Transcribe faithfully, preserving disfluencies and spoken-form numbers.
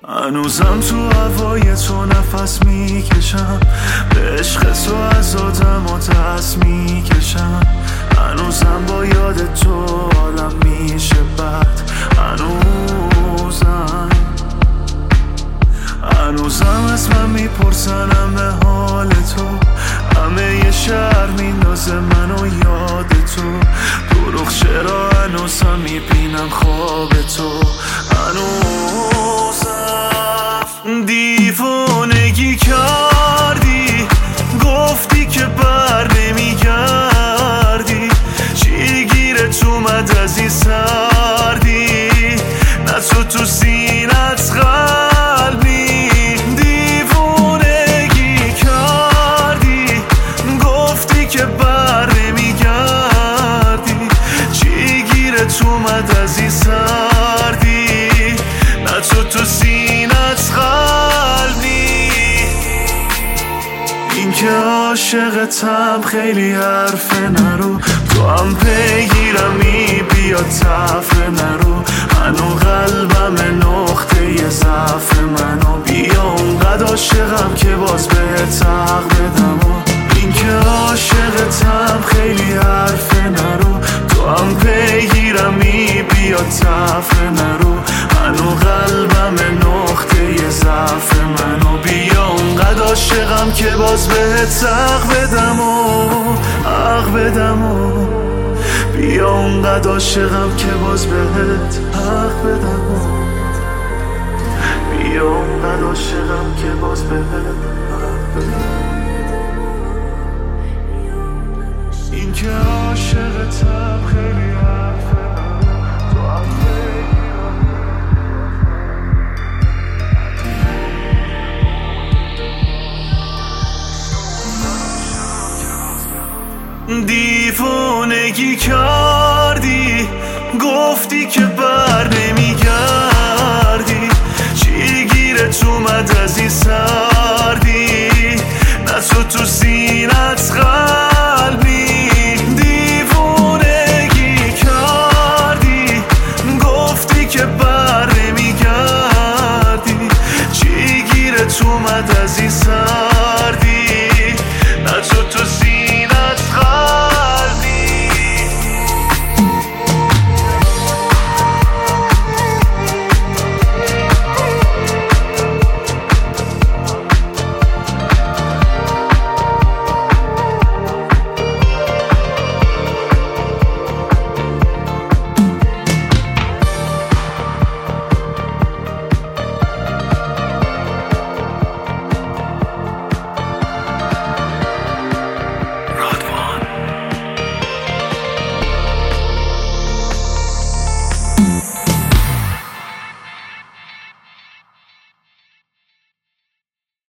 هنوزم تو هوای تو نفس میکشم، به عشق تو از آدم و دست میکشم. هنوزم با یاد تو حالم میشه بد، هنوزم هنوزم از من میپرسن همه حال تو، همه یه شهر میندازه منو یاد تو. دروغ چرا هنوزم میبینم خواب تو، هنوزم دیوانگی کردی، گفتی که بر نمیگردی. چی گیرت اومد از این سردی، نه تو تو سینت قلبی. دیوانگی کردی، گفتی که بر نمیگردی. چی گیرت اومد از این سردی، نه تو تو سینت قلبی. این که عاشقتم خیلی حرفه نرو، تو هم پیگیرمی بیا تفره نرو. هنو قلبم نقطه ی ضعف منو، بیا اونقدر عاشقم که باز بهت حق بدم. این که عاشقتم خیلی حرفه نرو، تو هم پیگیرمی بیا تفره نرو. هنو قلبم نقطه ی ضعف منو، بیا اونقدر عاشقم که باز بهت حق بدم و حق بدم و بیا اونقدر عاشقم که باز بهت حق بدم و بیا اونقدر عاشقم که باز بهت حق بدم. این که عاشقتم خیلی حرفه تو هم دیوانگی کردی، گفتی که بر